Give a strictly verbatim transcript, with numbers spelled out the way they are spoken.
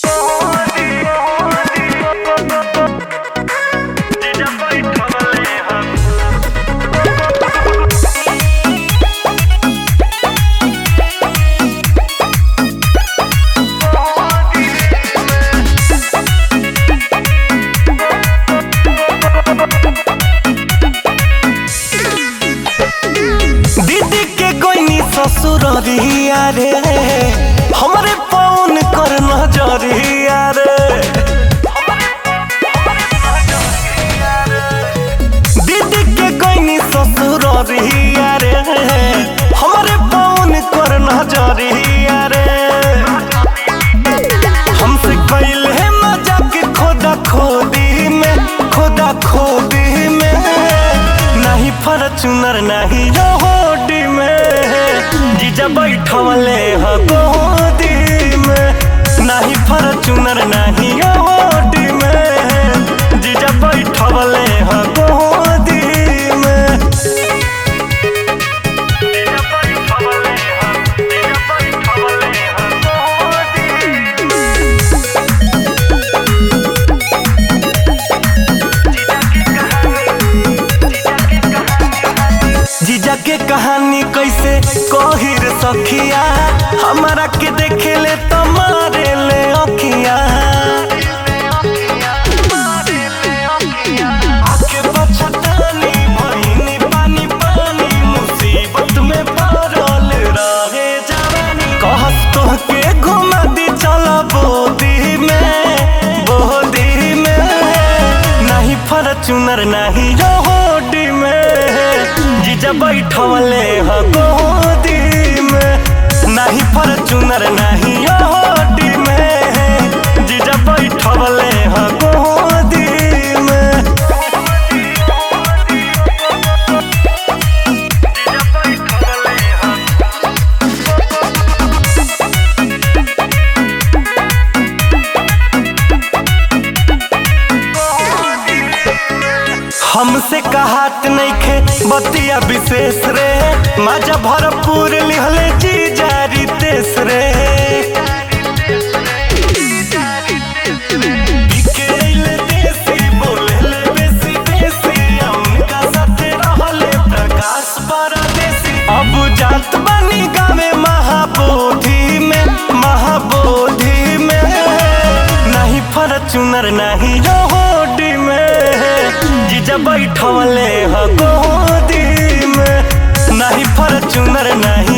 ससुरिया रे हमरे पौन कर नजरिया रे दीदी के गईनी ससुरिया रे हमरे पौन कर नजरिया रे हमसे कैल है मजाक खोदा खोदी में खोदा खोदी में नहीं फॉर्च्यूनर नहीं रोडी में जीजा बैठवले ह गोदी में नहीं फॉर्च्यूनर नहीं रोडी में जीजा बैठवले ह गोदी में जीजा बैठवले ह जीजा बैठवले ह जीजा के कहानी कैसे कही रे सखिया हमारा के देखे ले तो मारे ले अखिया आके बचतानी भईनी पानी पानी मुसीबत में पड़ल रहे जवानी कहस तो के घुमा दी चला बोदी में बोदी में नहीं फॉर्च्यूनर नहीं रोडी में जीजा बैठवले ह गोदी में नहीं फॉर्च्यूनर नहीं रोडी में जीजा बैठवले ह गोदी में जीजा बैठवले ह हमसे कहात नइखे बतिया विशेष रे मजा भरपूर लिहले जीजा रितेश रे बिकेले देसी बोलेले बेसी बेसी उनका साथे रहले प्रकाश परदेसी अब जात बनी गावे महाबोधि में महाबोधि में नहीं फॉर्च्यूनर नहीं रोडी में जीजा बैठवले ह गोदी में नहीं फॉर्च्यूनर नहीं